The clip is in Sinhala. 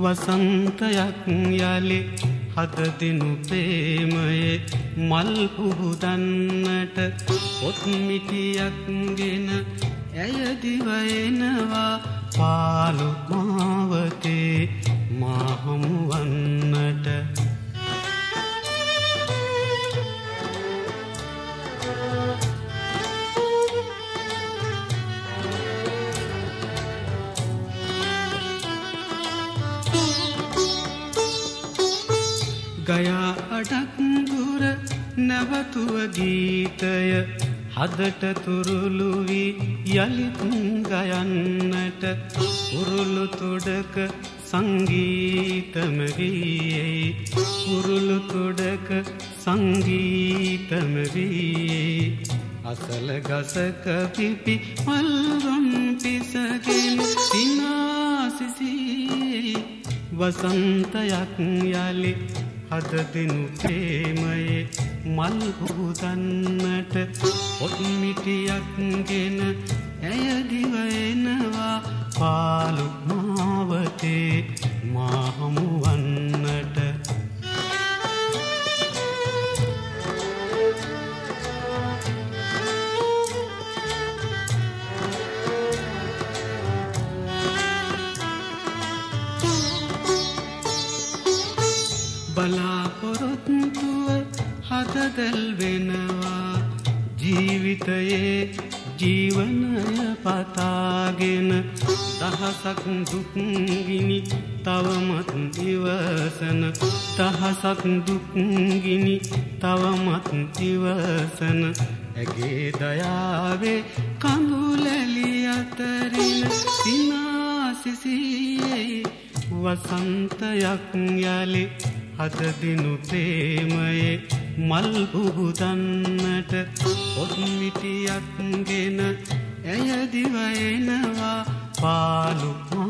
වසන්තයක් යලි හද දිනු ප්‍රේමයේ මල් පුබුදන්නට පොත් මිටියක් ගෙන ඇය දිවයිනවා පාළු මාවතේ මා හමු වන්නට ගයා අඩක් දුර නැවතුව ගීතය හදට තුරුළු වී යලිත් ගයන්නට උරුළු තොඩක සංගීතම වී උරුළු තොඩක සංගීතම වී අසල ගසක පිපි මල්රොන් පිසගෙන සිනාසිසී වසන්තයක් යලි හද දිනු ප්‍රේමයේ මල් පුබුදන්නට පොත් මිටියක් ගෙන ඇය දිවයිනවා පාළු මාවතේ මා හමු වන්නට බලාපොරොත්තුව හදදැල් වෙනවා ජීවිතයේ ජීවනය පතාගෙන දහසක් දුක්ගිනි තවමත් ඉවසන දහසක් දුක්ගිනි තවමත් ඉවසන ඇගේ දයාවේ කඳුලැලි අතරින් සිනාසිසියේ වසන්තයක් යලි හද දිනු ප්‍රේමයේ මල් පුබුදන්නට පොත් මිටියක් ගෙන ඇය දිවයිනවා පාළු